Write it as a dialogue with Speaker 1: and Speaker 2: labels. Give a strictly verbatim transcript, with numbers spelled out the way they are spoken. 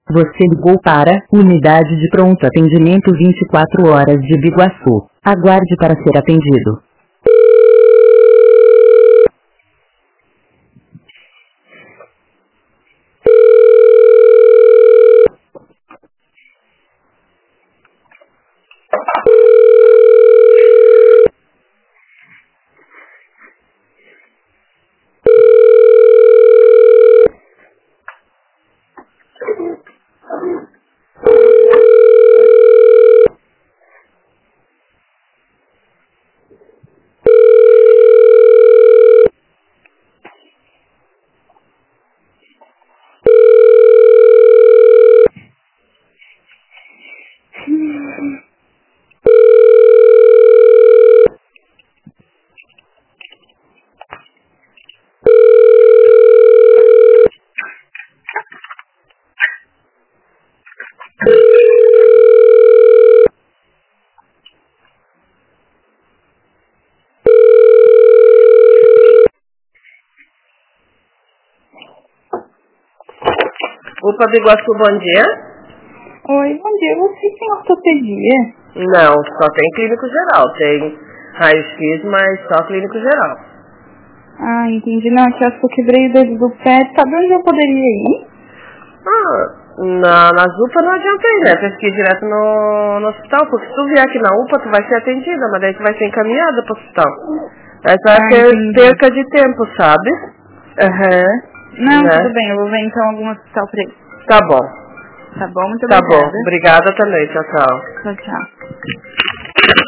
Speaker 1: Você ligou para Unidade de Pronto Atendimento vinte e quatro horas de Biguaçu. Aguarde para ser atendido.
Speaker 2: UPA Biguaçu, bom dia.
Speaker 3: Oi, bom dia. Vocês têm ortopedia?
Speaker 2: Não, só tem clínico geral. Tem raio-x, mas só clínico geral.
Speaker 3: Ah, entendi. Não, que eu acho que eu quebrei o dedo do pé. Sabe onde eu poderia ir?
Speaker 2: Ah, na, nas UPA não adianta ir, né? Tem que ir direto no, no hospital, porque se tu vier aqui na UPA, tu vai ser atendida, mas daí tu vai ser encaminhada pro hospital. Aí tu vai
Speaker 3: Ah,
Speaker 2: ter
Speaker 3: entendi.
Speaker 2: perca de tempo, sabe?
Speaker 3: Aham. Não,
Speaker 2: Né?
Speaker 3: tudo bem. Eu vou ver então algum hospital pra ir.
Speaker 2: Tá bom.
Speaker 3: Tá bom? Muito
Speaker 2: Tá
Speaker 3: obrigada.
Speaker 2: bom. Obrigada também. Tchau, tchau.
Speaker 3: Tchau, tchau.